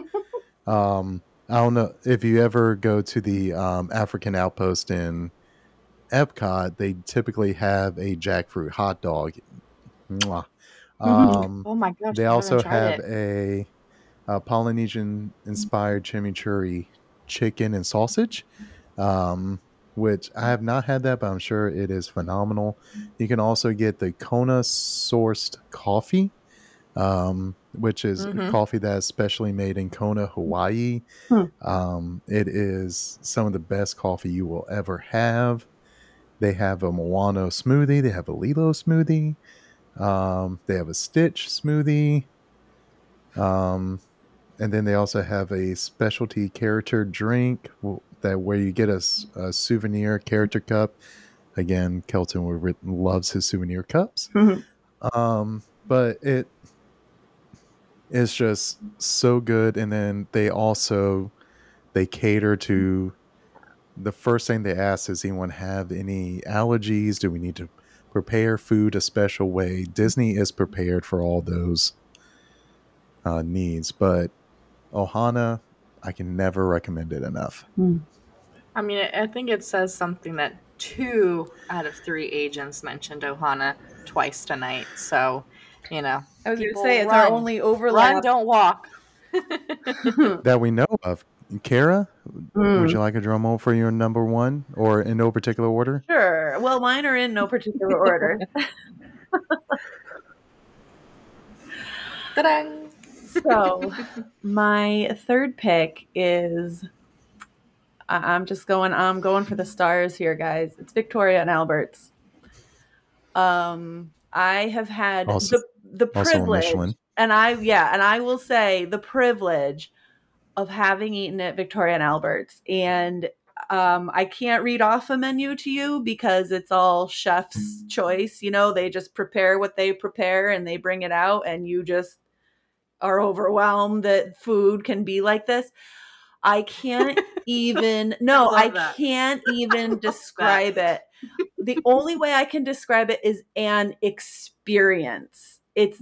[SPEAKER 3] I don't know if you ever go to the African Outpost in Epcot, they typically have a jackfruit hot dog. Mwah.
[SPEAKER 2] Oh my gosh!
[SPEAKER 3] They also have a Polynesian inspired chimichurri chicken and sausage, which I have not had that, but I'm sure it is phenomenal. You can also get the Kona sourced coffee, which is coffee that is specially made in Kona, Hawaii. It is some of the best coffee you will ever have. They have a Moana smoothie. They have a Lilo smoothie. They have a Stitch smoothie. And then they also have a specialty character drink where you get a souvenir character cup. Again, Kelton loves his souvenir cups. But it's just so good. And then they cater to the first thing they ask is, anyone have any allergies? Do we need to prepare food a special way? Disney is prepared for all those needs, but Ohana, I can never recommend it enough.
[SPEAKER 2] I mean, I think it says something that 2 out of 3 agents mentioned Ohana twice tonight. So, I
[SPEAKER 1] was going to say, it's our only overlap.
[SPEAKER 2] Run, don't walk.
[SPEAKER 3] That we know of. Kara, would you like a drum roll for your number 1 or in no particular order?
[SPEAKER 1] Sure. Well, mine are in no particular order.
[SPEAKER 2] Ta-da!
[SPEAKER 1] So, my third pick is I'm going for the stars here, guys. It's Victoria and Albert's. I have had the privilege, and I will say the privilege of having eaten at Victoria and Albert's, and I can't read off a menu to you because it's all chef's choice. You know, they just prepare what they prepare and they bring it out, and you just are overwhelmed that food can be like this. I can't even, no, I can't even describe it. The only way I can describe it is an experience. It's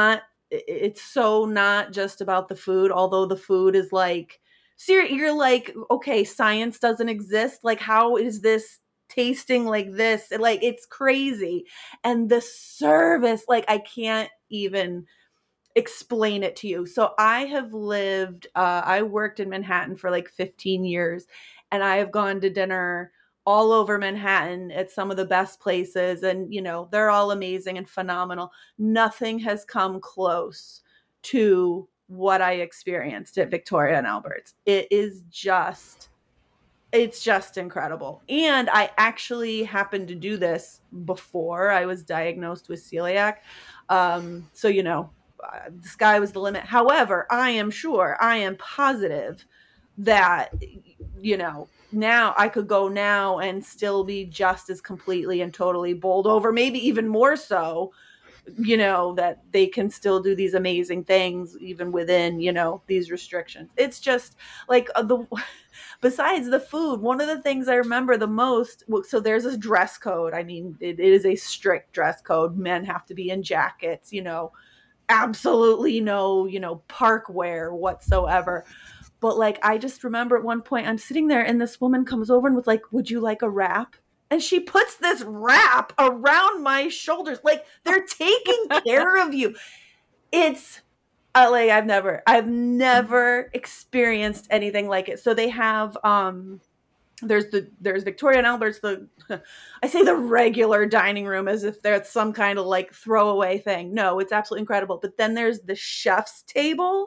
[SPEAKER 1] so not just about the food, although the food is like, you're like, okay, science doesn't exist. Like, how is this tasting like this? Like, it's crazy. And the service, like, I can't even explain it to you. So I worked in Manhattan for like 15 years, and I have gone to dinner all over Manhattan at some of the best places. And, you know, they're all amazing and phenomenal. Nothing has come close to what I experienced at Victoria and Albert's. It's just incredible. And I actually happened to do this before I was diagnosed with celiac. So, you know, the sky was the limit. However, I am positive that, you know, now I could go now and still be just as completely and totally bowled over, maybe even more so, you know, that they can still do these amazing things even within, you know, these restrictions. It's just like besides the food, one of the things I remember the most, so there's a dress code. I mean, it is a strict dress code. Men have to be in jackets, you know, absolutely no, you know, park wear whatsoever. But like, I just remember at one point I'm sitting there and this woman comes over and was like, would you like a wrap? And she puts this wrap around my shoulders. Like, they're taking care of you. It's like, I've never experienced anything like it. So they have, there's Victoria and Albert's, I say the regular dining room as if there's some kind of like throwaway thing. No, it's absolutely incredible. But then there's the chef's table.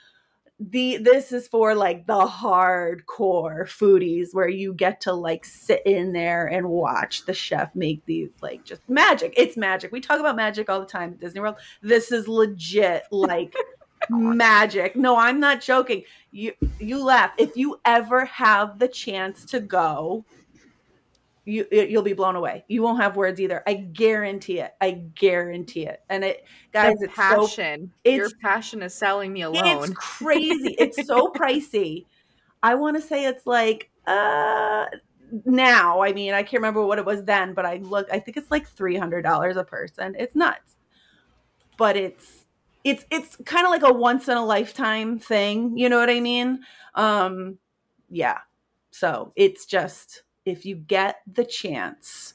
[SPEAKER 1] This is for like the hardcore foodies, where you get to like sit in there and watch the chef make these, like, just magic. It's magic. We talk about magic all the time at Disney World. This is legit like magic. No, I'm not joking. You laugh. If you ever have the chance to go, you'll be blown away. You won't have words either. I guarantee it. And it, guys,
[SPEAKER 2] the passion. Your passion is selling me alone.
[SPEAKER 1] It's crazy. It's so pricey. I want to say it's like now. I mean, I can't remember what it was then, but I think it's like $300 a person. It's nuts. But it's kind of like a once in a lifetime thing. You know what I mean? Yeah. So it's just, if you get the chance,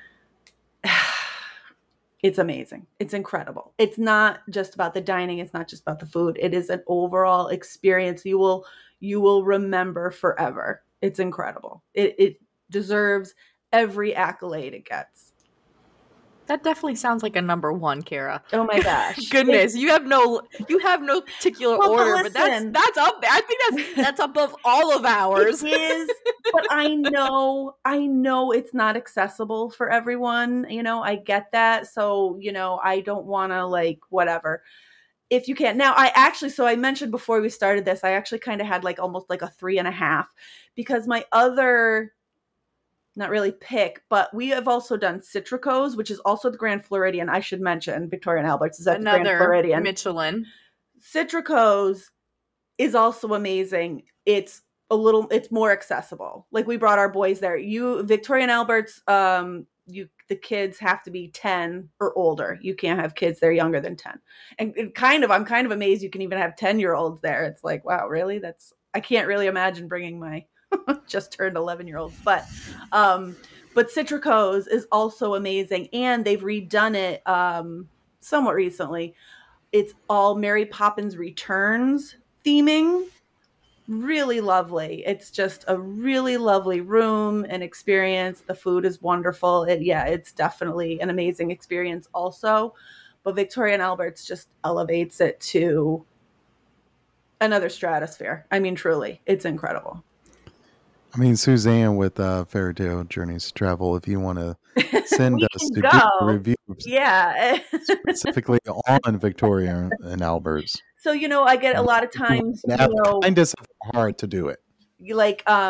[SPEAKER 1] it's amazing. It's incredible. It's not just about the dining. It's not just about the food. It is an overall experience you will remember forever. It's incredible. It deserves every accolade it gets.
[SPEAKER 2] That definitely sounds like a number one, Kara.
[SPEAKER 1] Oh my gosh.
[SPEAKER 2] Goodness, you have no particular order, but that's up there. I think that's above all of ours.
[SPEAKER 1] It is, but I know it's not accessible for everyone. You know, I get that. So, you know, I don't want to, like, whatever. If you can't. Now, I mentioned before we started this, I actually kind of had like almost like a 3.5, because my other, not really pick, but we have also done Citrico's, which is also the Grand Floridian. I should mention Victoria and Albert's is at the Grand Floridian.
[SPEAKER 2] Michelin.
[SPEAKER 1] Citrico's is also amazing. It's more accessible. Like, we brought our boys there. Victoria and Albert's, the kids have to be 10 or older. You can't have kids that are younger than 10. And I'm kind of amazed you can even have 10-year-olds there. It's like, wow, really? I can't really imagine bringing my just turned 11-year-olds. But Citrico's is also amazing, and they've redone it somewhat recently. It's all Mary Poppins Returns theming. Really lovely. It's just a really lovely room and experience. The food is wonderful. It's definitely an amazing experience also. But Victoria and Albert's just elevates it to another stratosphere. I mean, truly, it's incredible.
[SPEAKER 3] I mean, Suzanne with Fairy Tale Journeys to Travel, if you want to send us to do a review, specifically on Victoria and
[SPEAKER 1] So, you know, I get a lot of times,
[SPEAKER 3] kind of hard to do it.
[SPEAKER 1] Like,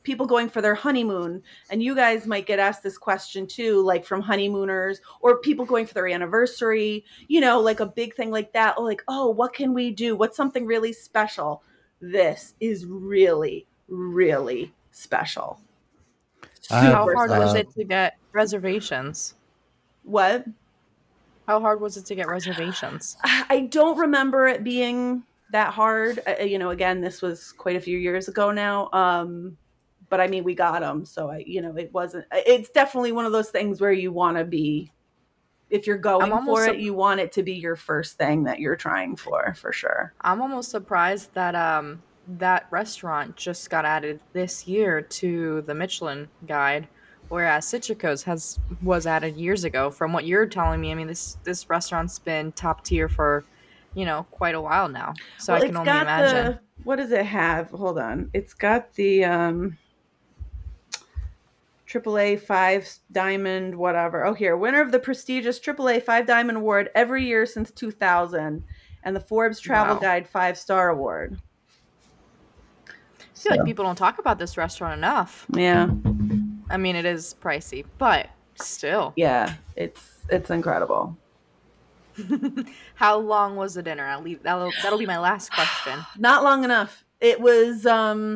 [SPEAKER 1] people going for their honeymoon, and you guys might get asked this question too, like from honeymooners or people going for their anniversary, like a big thing like that. Like, oh, what can we do? What's something really special? This is really, really special.
[SPEAKER 2] How hard was it to get reservations?
[SPEAKER 1] What?
[SPEAKER 2] How hard was it to get reservations?
[SPEAKER 1] I don't remember it being that hard. Again, this was quite a few years ago now. But I mean, we got them. So it's definitely one of those things where you want to be, if you're going for it, you want it to be your first thing that you're trying for sure.
[SPEAKER 2] I'm almost surprised that that restaurant just got added this year to the Michelin Guide, whereas Citrico's was added years ago. From what you're telling me, I mean, this restaurant's been top tier for, quite a while now. So I can only imagine.
[SPEAKER 1] What does it have? Hold on. It's got the AAA 5 Diamond whatever. Oh, here. Winner of the prestigious AAA 5 Diamond Award every year since 2000 and the Forbes Travel Guide 5-Star Award.
[SPEAKER 2] I feel like people don't talk about this restaurant enough.
[SPEAKER 1] Yeah.
[SPEAKER 2] I mean, it is pricey, but still.
[SPEAKER 1] Yeah, it's incredible.
[SPEAKER 2] How long was the dinner? That'll be my last question.
[SPEAKER 1] Not long enough. It was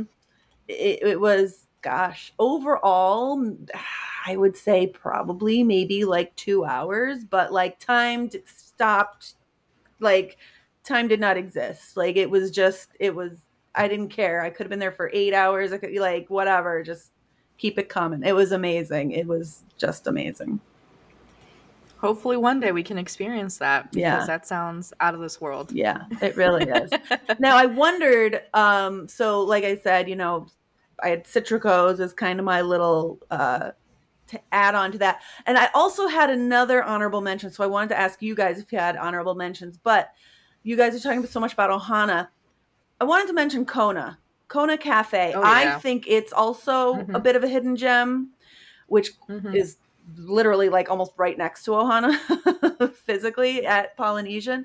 [SPEAKER 1] it was, gosh, overall I would say probably maybe like 2 hours, but like time stopped, like time did not exist. Like it was I didn't care. I could have been there for 8 hours. I could be like, whatever, just keep it coming. It was amazing. It was just amazing.
[SPEAKER 2] Hopefully one day we can experience that, because that sounds out of this world.
[SPEAKER 1] Yeah, it really is. Now I wondered, so like I said, I had Citrico's as kind of my little to add on to that. And I also had another honorable mention. So I wanted to ask you guys if you had honorable mentions, but you guys are talking so much about Ohana. I wanted to mention Kona Cafe.
[SPEAKER 2] Oh, yeah.
[SPEAKER 1] I think it's also a bit of a hidden gem, which is literally like almost right next to Ohana physically at Polynesian.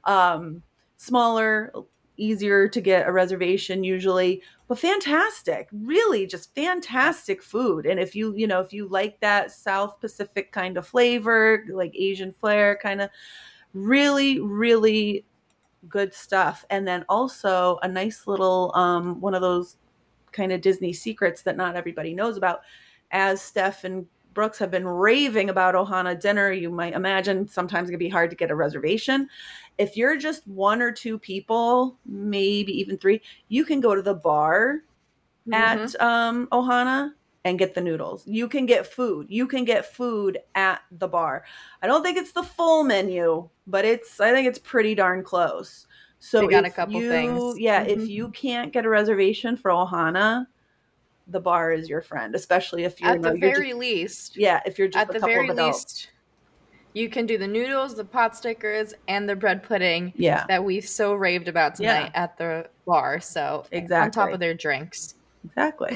[SPEAKER 1] Smaller, easier to get a reservation usually, but fantastic, really just fantastic food. And if you like that South Pacific kind of flavor, like Asian flair kind of, really, really good stuff. And then also a nice little one of those kind of Disney secrets that not everybody knows about. As Steph and Brooks have been raving about Ohana dinner, you might imagine sometimes it can be hard to get a reservation. If you're just 1 or 2 people, maybe even 3, you can go to the bar at Ohana and get the noodles. You can get food. You can get food at the bar. I don't think it's the full menu, but I think it's pretty darn close. So
[SPEAKER 2] they got a couple things.
[SPEAKER 1] Yeah, if you can't get a reservation for Ohana, the bar is your friend, especially if you're
[SPEAKER 2] at the very least.
[SPEAKER 1] Yeah, if you're just
[SPEAKER 2] at the very least, you can do the noodles, the pot stickers, and the bread pudding.
[SPEAKER 1] Yeah,
[SPEAKER 2] that we've so raved about tonight at the bar. So
[SPEAKER 1] exactly,
[SPEAKER 2] on top of their drinks.
[SPEAKER 1] Exactly.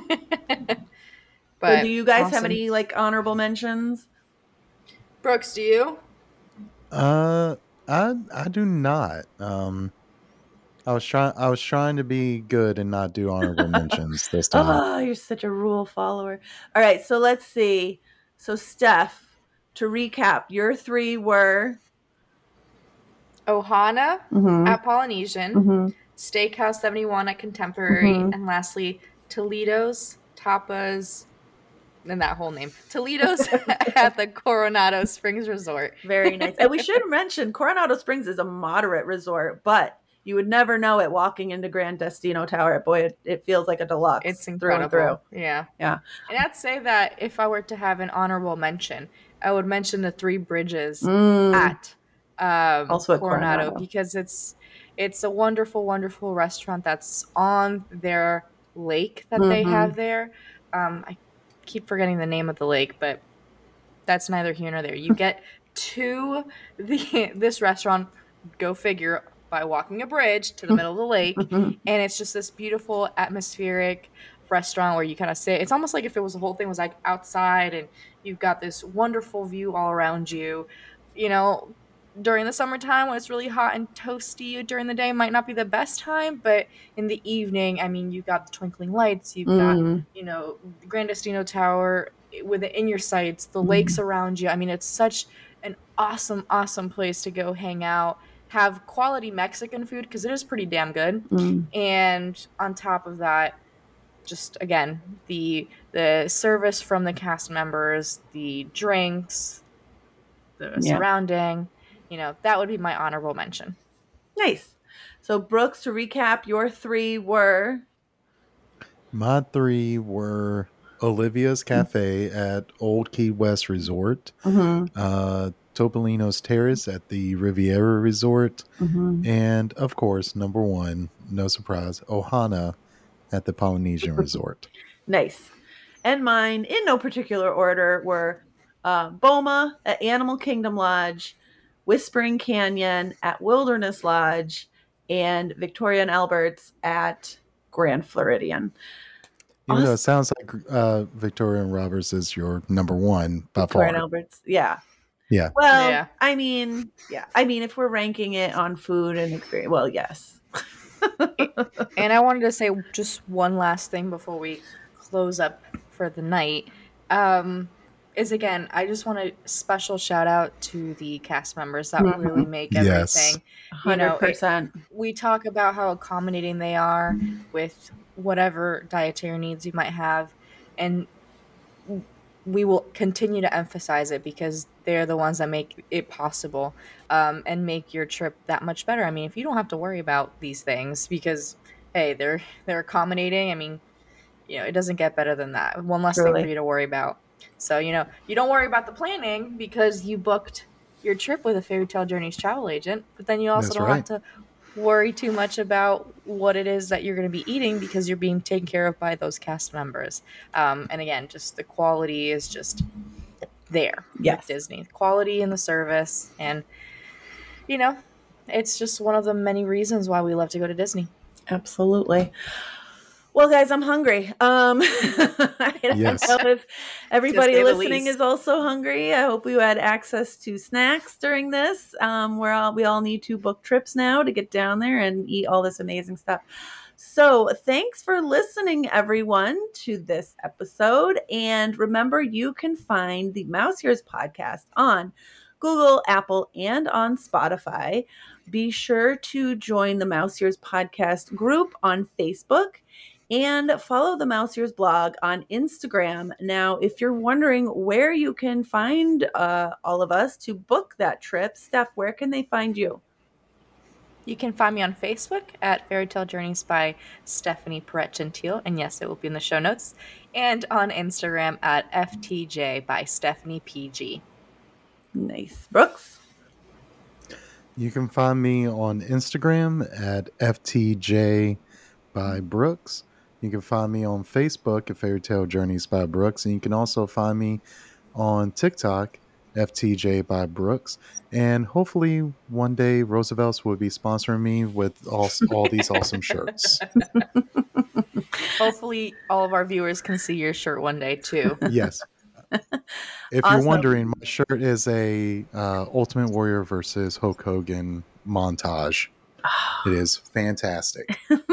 [SPEAKER 2] But
[SPEAKER 1] so do you guys have any like honorable mentions?
[SPEAKER 2] Brooks, do you?
[SPEAKER 3] I do not. I was trying to be good and not do honorable mentions this time.
[SPEAKER 1] Oh, you're such a rule follower. All right, so let's see. So Steph, to recap, your 3 were
[SPEAKER 2] Ohana at Polynesian, Steakhouse 71 at Contemporary, and lastly Toledo's Tapas, and that whole name, Toledo's at the Coronado Springs Resort.
[SPEAKER 1] Very nice. And we should mention Coronado Springs is a moderate resort, but you would never know it walking into Grand Destino Tower. Boy, it feels like a deluxe.
[SPEAKER 2] It's incredible.
[SPEAKER 1] Through and
[SPEAKER 2] through. Yeah.
[SPEAKER 1] And
[SPEAKER 2] I'd say that if I were to have an honorable mention, I would mention the 3 Bridges at
[SPEAKER 1] also
[SPEAKER 2] Coronado, because it's a wonderful, wonderful restaurant that's on their lake that they have there. I keep forgetting the name of the lake, but that's neither here nor there. You get to this restaurant, go figure, by walking a bridge to the middle of the lake, and it's just this beautiful atmospheric restaurant where you kind of sit. It's almost like if the whole thing was like outside, and you've got this wonderful view all around you. during the summertime when it's really hot and toasty during the day might not be the best time, but in the evening, I mean, you've got the twinkling lights, you've got, you know, the Gran Destino Tower with it in your sights, the lakes around you. I mean, it's such an awesome, awesome place to go hang out, have quality Mexican food because it is pretty damn good. And on top of that, just again, the service from the cast members, the drinks, the surrounding, you know, that would be my honorable mention.
[SPEAKER 1] Nice. So Brooks, to recap, your 3 were?
[SPEAKER 3] My 3 were Olivia's Cafe at Old Key West Resort, Topolino's Terrace at the Riviera Resort, and of course, number 1, no surprise, Ohana at the Polynesian Resort.
[SPEAKER 1] Nice. And mine, in no particular order, were Boma at Animal Kingdom Lodge, Whispering Canyon at Wilderness Lodge, and Victoria and Albert's at Grand Floridian.
[SPEAKER 3] Even though it sounds like Victoria and Roberts is your number 1 by
[SPEAKER 1] Victoria
[SPEAKER 3] far.
[SPEAKER 1] and Albert's, yeah.
[SPEAKER 3] Yeah.
[SPEAKER 1] Well, I mean, if we're ranking it on food and experience, well, yes.
[SPEAKER 2] And I wanted to say just one last thing before we close up for the night. Is again, I just want a special shout out to the cast members that really make everything.
[SPEAKER 1] 100%.
[SPEAKER 2] We talk about how accommodating they are with whatever dietary needs you might have, and we will continue to emphasize it because they're the ones that make it possible, and make your trip that much better. I mean, if you don't have to worry about these things because, hey, they're accommodating, I mean, you know, it doesn't get better than that. One less thing for you to worry about. So, you know, you don't worry about the planning because you booked your trip with a Fairy Tale Journeys travel agent, but then you also don't have to worry too much about what it is that you're going to be eating because you're being taken care of by those cast members. And again, just the quality is just there with Disney. The quality and the service. And, you know, it's just one of the many reasons why we love to go to Disney.
[SPEAKER 1] Absolutely. Well, guys, I'm hungry. I don't know if everybody listening is also hungry. I hope you had access to snacks during this. We all need to book trips now to get down there and eat all this amazing stuff. So thanks for listening, everyone, to this episode. And remember, you can find the Mouse Ears podcast on Google, Apple, and on Spotify. Be sure to join the Mouse Ears podcast group on Facebook. And follow the Mouse Ears blog on Instagram. Now, if you're wondering where you can find all of us to book that trip, Steph, where can they find you?
[SPEAKER 2] You can find me on Facebook at Fairy Tale Journeys by Stephanie Perrette Gentile. And yes, it will be in the show notes. And on Instagram at FTJ by Stephanie PG.
[SPEAKER 1] Nice. Brooks?
[SPEAKER 3] You can find me on Instagram at FTJ by Brooks. You can find me on Facebook at Fairy Tale Journeys by Brooks. And you can also find me on TikTok, FTJ by Brooks. And hopefully one day Roosevelt's will be sponsoring me with all these awesome shirts.
[SPEAKER 2] Hopefully all of our viewers can see your shirt one day too.
[SPEAKER 3] Yes. If you're wondering, my shirt is a Ultimate Warrior versus Hulk Hogan montage. It is fantastic.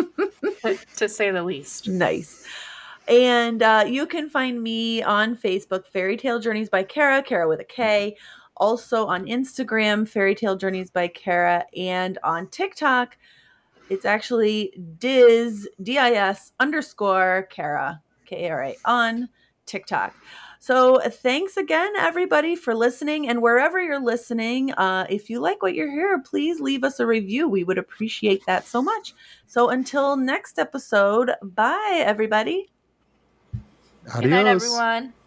[SPEAKER 2] To say the least.
[SPEAKER 1] Nice. And you can find me on Facebook, Fairy Tale Journeys by Kara with a K. Also on Instagram, Fairy Tale Journeys by Kara. And on TikTok, it's actually DIS _ Kara, Kara on TikTok. So thanks again, everybody, for listening. And wherever you're listening, if you like what you're hearing, please leave us a review. We would appreciate that so much. So until next episode, bye, everybody.
[SPEAKER 3] Adios.
[SPEAKER 2] Good night, everyone.